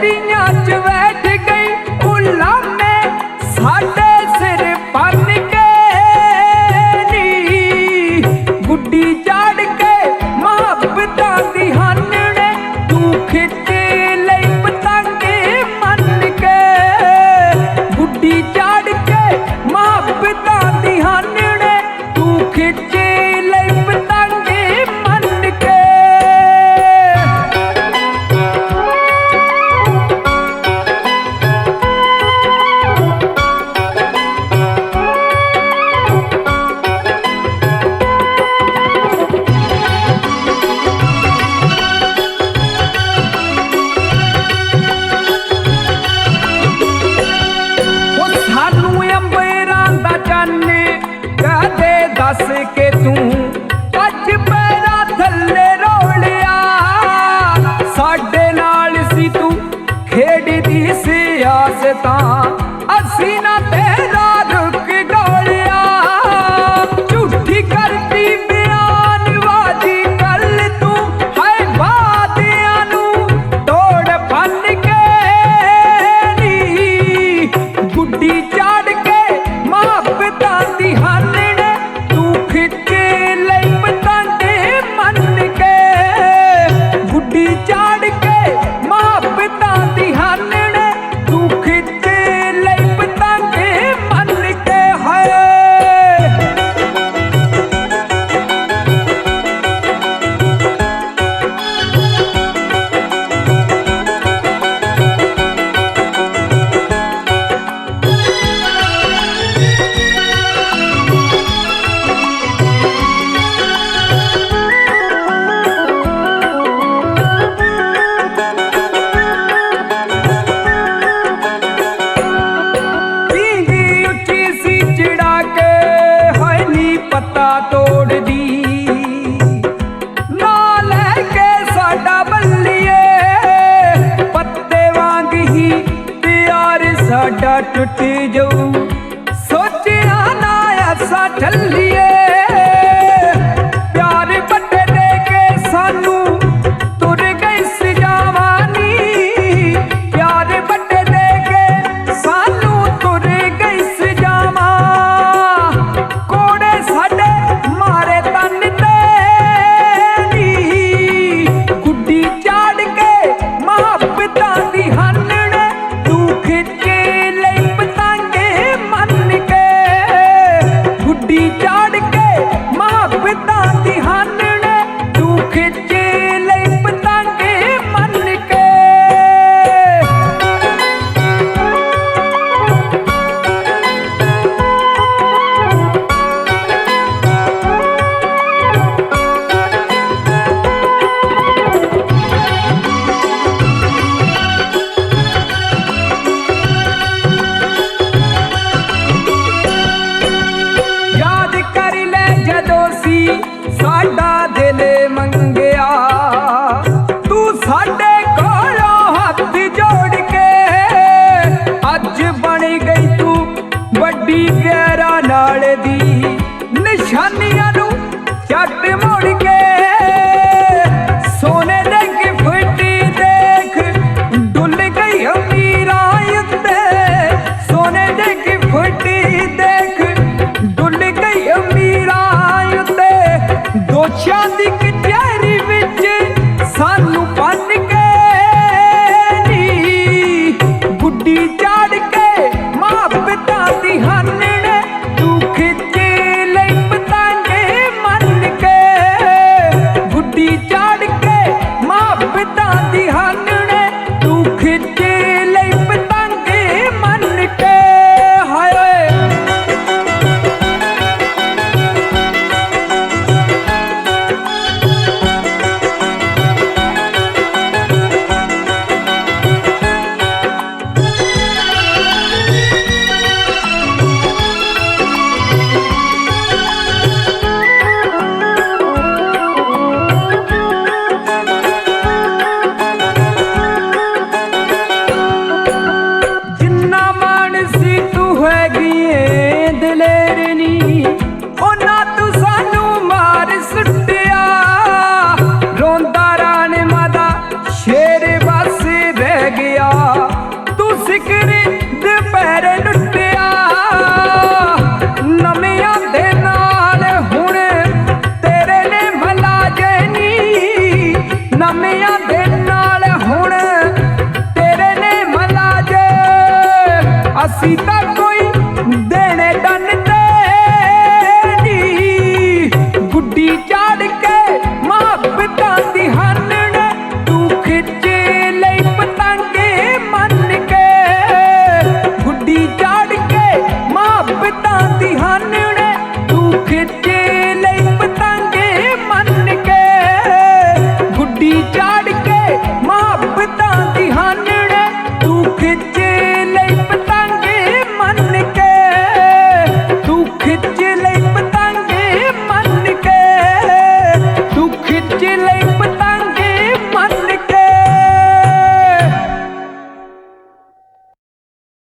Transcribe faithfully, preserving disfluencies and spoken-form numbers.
बेड़ियां च बैठ गई उलामे साडे सिर बन के नी गुड्डी चाड़ के मुहब्बतां दी हानने तू खिच लई पतंगे मन के गुड्डी चाड़ के मुहब्बतां दी हानने तू खिच लई पतंगे मन के। दस के तू अज पैरा थले रोलिया साडे नाल सी तू खेडदी सियासतां असी ना तेरा रुक गौलिया झूठी करती बयानबाजी कल तू है वादियां नू तोड़ बन के नी गुड्डी चाड़ के मुहब्बतां दी हानने गुड्डी चाड़ के मुहब्बतां दी हानने तू खिच लई पतंगे मन के है। पत्ता तोड़ दी ना लेके साडा बल्लिए पत्ते वांग ही प्यार साडा टुट जाऊ सोचिया ना ऐसा ठल्लिए प्यार बड़े दे के सानू तुर गई सी जवानी प्यार बड़े दे के सानू तुर गई सी जवानी मारे तन ते नी गुड्डी चाड़ के मुहब्बतां दी हानने तू खिच लई पतंगे मन के गुड्डी चाड़ के मुहब्बतां दी हानने तू खिच लई पतंगे मन के। साडा दिल मंगया तू साडे कोलों हाथ जोड़ के अज बन गई तू वड्डी गैरा नाल दी निशानियां नू झट मोड़ के सोने दे गिफ्ट देख डुल गई अमीरां उत्ते सोने दे गिफ्ट देख डुल गई अमीरां दोषां दी कचहरी विच सानू बन के नी गुड्डी चाड़ के मुहब्बतां दी हानने तू खिच लई पतंगे मन के गुड्डी चाड़ के मुहब्बतां दी हानने तू खिच लई पतंगे मन के हाय। जिक्र